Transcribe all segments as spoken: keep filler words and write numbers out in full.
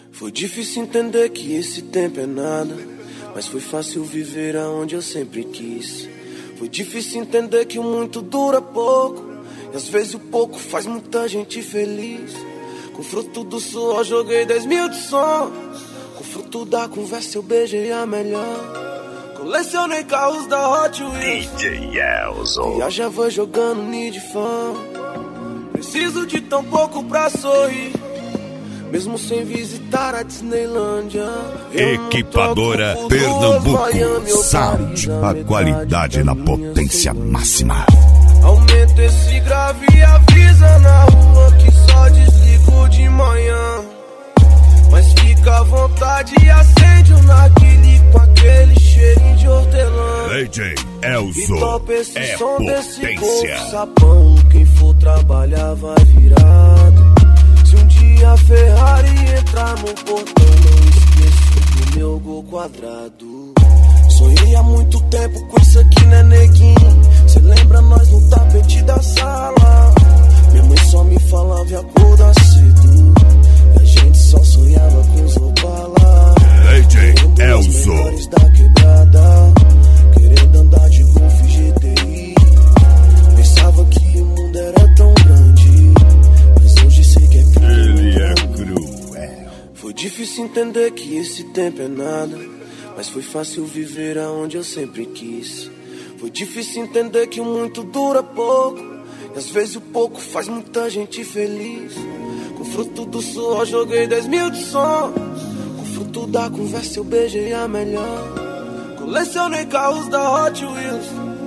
Foi difícil entender que esse tempo é nada, mas foi fácil viver aonde eu sempre quis. Foi difícil entender que o muito dura pouco, e às vezes o pouco faz muita gente feliz. Com fruto do suor joguei dez mil de sonhos, com fruto da conversa eu beijei a melhor. Colecionei carros da Hot Wheels, D J Elzo. viajava jogando Need Fan. Preciso de tão pouco pra sorrir, mesmo sem visitar a Disneylândia. Equipadora Pernambuco Sound, a qualidade na potência máxima. Aumenta esse grave e avisa na rua que só desligo de manhã. Mas fica à vontade e acende o narguilé com aquele cheirinho de hortelã. D J Elzo e topa esse é som potência. desse golfo sapão. Quem for trabalhar vai virado. Se um dia a Ferrari entrar no portão, não esqueço do meu gol quadrado. Sonhei há muito tempo com isso aqui, né, neguinho? Cê lembra nós no tapete da sala? Minha mãe só me falava e acordar cedo, e a gente só sonhava com os Opala. D J Elzo Da quebrada, querendo andar de Golf G T I. Pensava que o mundo era tão grande, mas hoje sei que é cruel. Ele é cruel. Foi difícil entender que esse tempo é nada, mas foi fácil viver aonde eu sempre quis. Foi difícil entender que o muito dura pouco, e às vezes o pouco faz muita gente feliz. Com fruto do suor joguei dez mil de sonhos, com fruto da conversa eu beijei a melhor. Colecionei carros da Hot Wheels,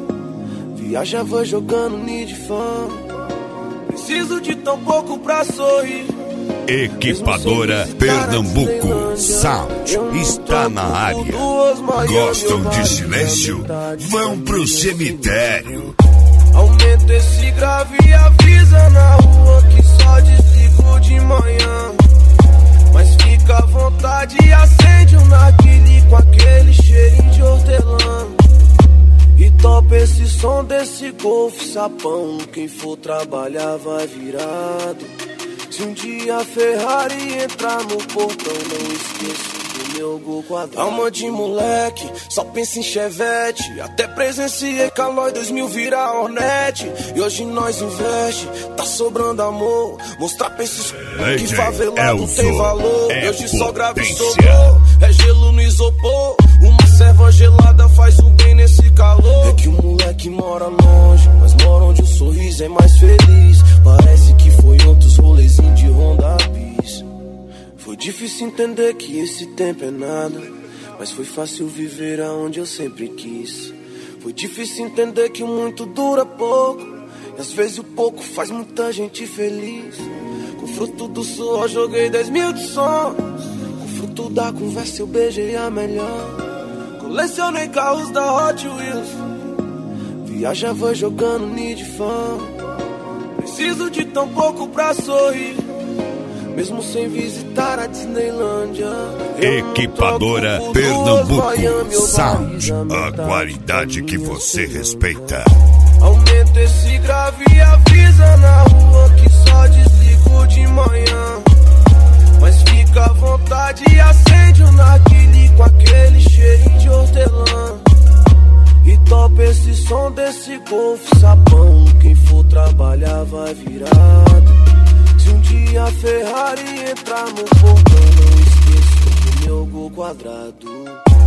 viajava jogando Need Fan. Preciso de tão pouco pra sorrir. Equipadora Pernambuco Sound está na área. Gostam de silêncio? Vão pro cemitério. Aumenta esse grave e avisa na rua que só desligo de manhã. Mas fica à vontade e acende um narguilé com aquele cheirinho de hortelã. E topa esse som desse golfe sapão. Quem for trabalhar vai virado. Se um dia a Ferrari entrar no portão, não esqueço do meu gol quadrado. Alma de moleque, só pensa em Chevette. Até presenciei Calói dois mil virar Hornet. E hoje nós investe, tá sobrando amor. Mostrar pra esses que favelado tem valor. É hoje só grave e potência. sobrou, é gelo no isopor. Uma serva gelada faz um bem nesse calor. É que o moleque mora longe, mas mora onde o sorriso é mais feliz. Parece que foi outros rolezinhos de Honda Bis. Foi difícil entender que esse tempo é nada, mas foi fácil viver aonde eu sempre quis. Foi difícil entender que o muito dura pouco, e às vezes o pouco faz muita gente feliz. Com fruto do suor joguei dez mil de sonhos, com fruto da conversa eu beijei a melhor. Colecionei carros da Hot Wheels, viajava jogando Need Fan. Preciso de tão pouco pra sorrir, mesmo sem visitar a Disneylândia. Equipadora Pernambuco Sound, a qualidade que você respeita. Aumenta esse grave e avisa na rua que só desligo de manhã. Mas fica à vontade e acende o narguilé com aquele cheirinho de hortelã. E topa esse som desse golfe sapão. Quem for trabalhar vai virado. Se um dia a Ferrari entrar no portão, não esqueço do meu gol quadrado.